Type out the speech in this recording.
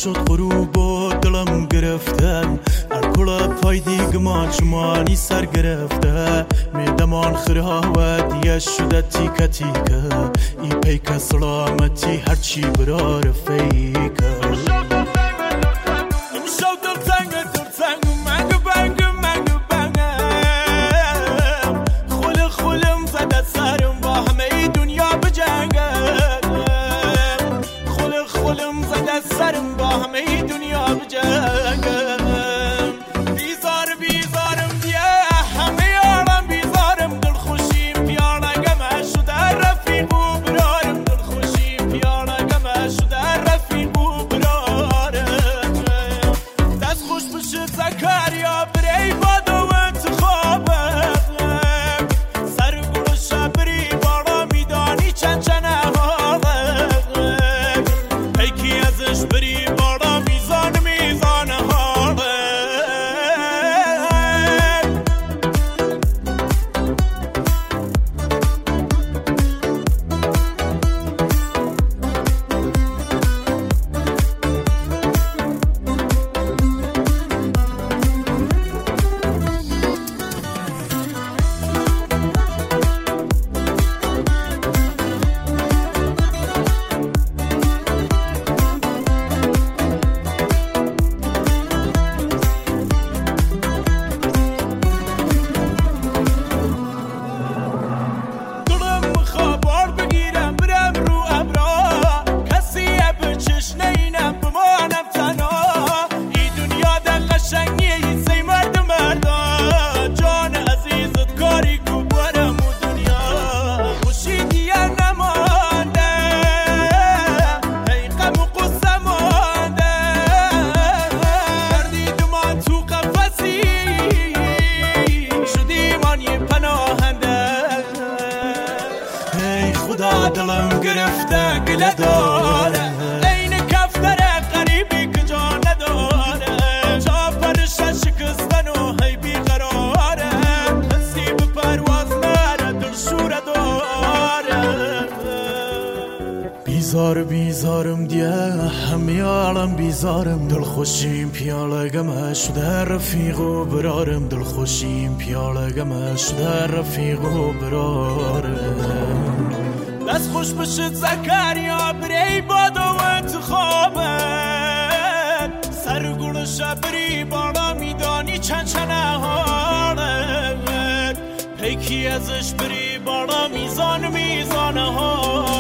شد غروب و دلم گرفته ارکل پای دیگمان چمانی سر گرفته میدمان خرها دیگه شده تیکه تیکه ای پیک سلامتی هرچی برا رفیکه سرم با همه دنیا بجنگم بیزار بیزارم دیه همه عالم بیزارم دل خوشیم پیاله گمه شده رفیق و برارم دل خوشیم پیاله گمه شده رفیق و برارم دست خوش بشد زکریا بری باد و انتخابم سر گلوش بری بالا میدانی چند چنه بری بالا میزان میزان حاله دلم گرفته گله داره این کفتره قریبی که جا نداره جا پرشه شکستن و هی بیقراره نصیب پرواز نره دل شوره داره بیزار بیزارم دیه همه عالم بیزارم دل خوشیم پیاله گمه شده رفیق و برارم دل خوشیم پیاله گمه شده رفیق و برارم دست خوش بشد زکریا بری باد و انتخابه سر گلوش بری بالا میدانی چند چنه حاله پیکی ازش بری بالا میزان میزان حاله